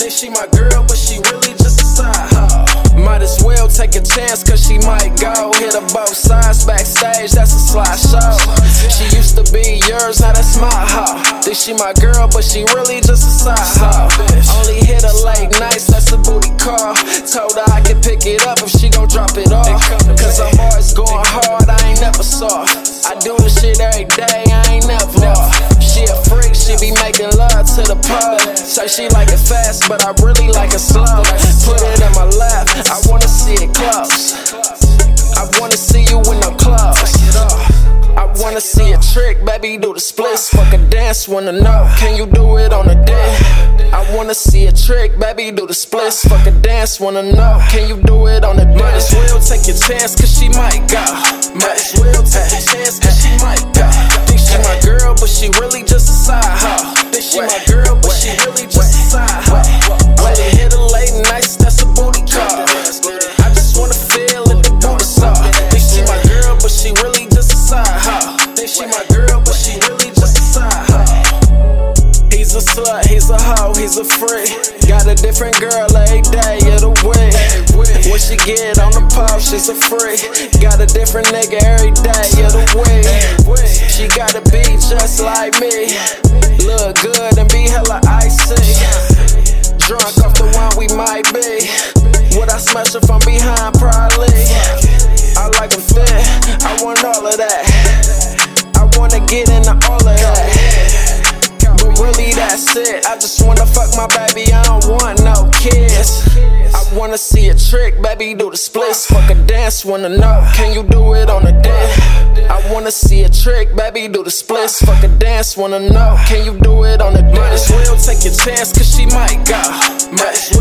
Think she my girl, but she really just a side hoe. Might as well take a chance, cause she might go. Hit her both sides backstage, that's a slideshow. She used to be yours, now that's my hoe. Think she my girl, but she really just a side hoe. Only hit her late nights, that's a booty call. Told her I could pick it up if she gon' drop it off. Cause I'm always going hard, I ain't never soft. I do this shit every day, I ain't never off. She a freak, she be making love to the pub. Say she like it fast, but I really like it slow. Put it in my lap, I wanna see it close. I wanna see you in no clothes. I wanna see a trick, baby, do the splits. Fuck a dance, wanna know, can you do it on a dick? I wanna see a trick, baby, do the splits. Fuck a dance, wanna know, can you do it on a dick? Might as well take your chance, cause she might go. Might as well take a chance, cause she might go. Think she my girl, but she really just a side hoe. Think she my girl, but she really just a side hoe. When you hit her late nights, that's a booty call. I just wanna feel it, the booty soft. Think she my girl, but she really just a side hoe. Think she my girl, but she really just a side hoe. He's a slut, he's a hoe, he's a freak. Got a different girl every day of the week. When she get on the pole, she's a freak. Got a different nigga every day of the week. She gotta be just like me. Look good and be hella icy. Drunk off the one we might be. Would I smash her from behind? Probably. I like them fit, I want all of that. I wanna get into all of that. But really that's it, I just wanna fuck my baby, I don't want no kids. I wanna see a trick, baby, do the splits. Fuck a dance, wanna know, can you do it on a dick? I wanna see a trick, baby, do the splits. Fuck a dance, wanna know, can you do it on a dick? Might as well take your chance, cause she might go. Might as